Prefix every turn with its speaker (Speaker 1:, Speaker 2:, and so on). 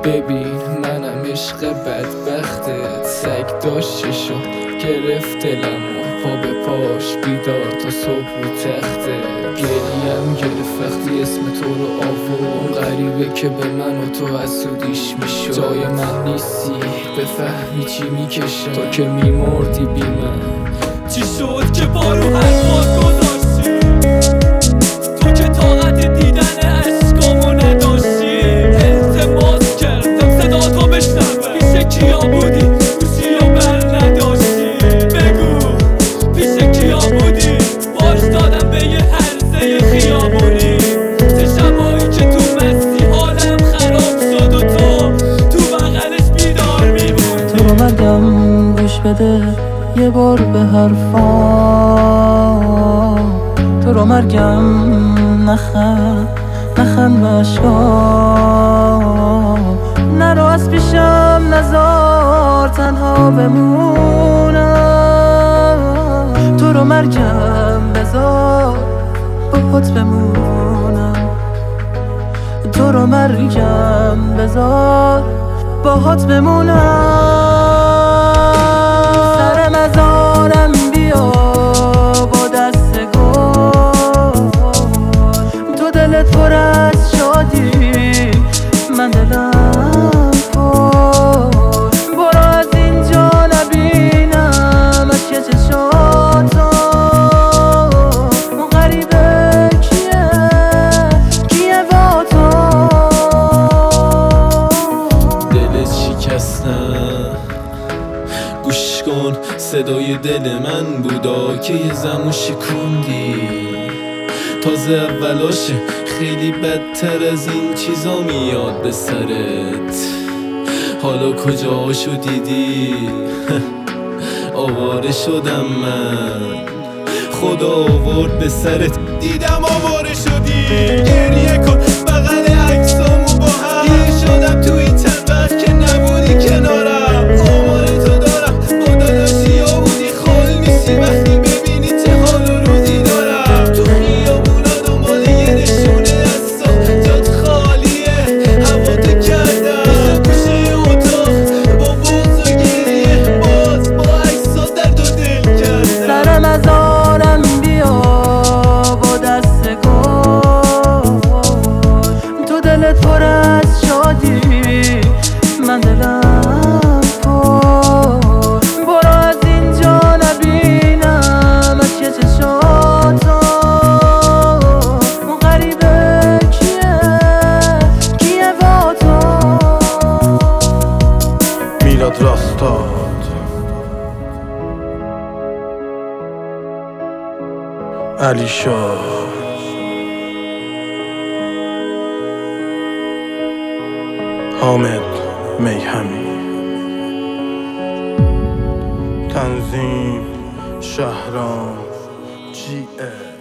Speaker 1: ببین منم عشق بدبختت، سگ داشت چشم گرفت دلمو، پا به پاش بیدار تا صبح رو تخته. گریم گرفت وقتی اسم تو رو آورد، غریبه که به من و تو حسودیش میشد. جای من نیستی بفهمی چی میکشم، تو که میمردی بی من.
Speaker 2: چی شد که بارو حرفات گذاشتی؟ تو که طاقت دیدن عشقامو نداشتی. التماس کردم صدا تو بشنوه، پیش کیا بودی؟ گوشی و بر نداشتی. بگو پیش کیا بودی؟ باش دادم به یه هرزه خیابونی. چه شبایی که تو مستی حالم خراب شد و تو بغلش بیدار میموندی.
Speaker 3: تو رو مرگم گوش بده یه بار به حرفام، تو رو مرگم نخند به اشکام. نرو از پیشم نزار تنها بمونم، تو رو مرگم بذار باهات بمونم، تو رو مرگم بذار باهات بمونم. سر مزارم بیا با دست گل، تو دلت پر از شادی من دلم پر. برو از اینجا نبینم اشک چشاتو، اون غریبه کیه با تو؟
Speaker 2: دلت شکستم گوش کن، صدای دل من بودا که یه زمان شکوندی. تازه اولاشه خیلی بدتر از این چیزا میاد به سرت. حالا کجاشو دیدی؟ آواره شدم من، خدا آورد به سرت. دیدم آواره شدی، گریه کن بغل عکسامو با هم. دیر شدم تو این چند وقت که نبودی کنارم. آمار تو دارم با داداشی ها بودی، خال میشی وقتی ببینی چه حال و روزی دارم. تو خیابونا دنبال یه نشونه دستا، جات خالیه هوا تو کردم. گوشه اتاق با بغض و گریه، باز با عکسات درد و دل کردم.
Speaker 3: سر مزارم بیا با دست گل، تو دلت پر از شادی من دلم پر. برو از اینجا نبینم اشک چشاتو، اون غریبه کیه با تو؟
Speaker 4: میلاد راستاد علی شاه حامد میهمی، تنظیم شهرام GS.